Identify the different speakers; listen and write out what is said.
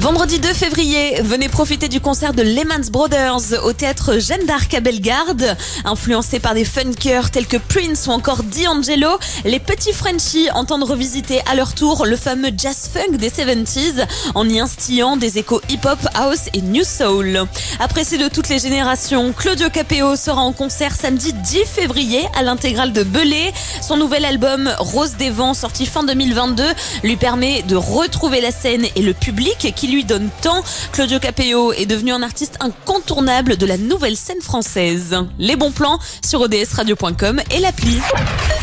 Speaker 1: Vendredi 2 février, venez profiter du concert de Lehman Brothers au théâtre Jeanne d'Arc à Bellegarde. Influencés par des funkers tels que Prince ou encore D'Angelo, les petits Frenchies entendent revisiter à leur tour le fameux jazz funk des 70s en y instillant des échos hip-hop, house et new soul. Apprécié de toutes les générations, Claudio Capéo sera en concert samedi 10 février à l'Intégrale de Belay. Son nouvel album Rose des Vents, sorti fin 2022, lui permet de retrouver la scène et le public qui lui donne tant. Claudio Capéo est devenu un artiste incontournable de la nouvelle scène française. Les bons plans sur odsradio.com et l'appli.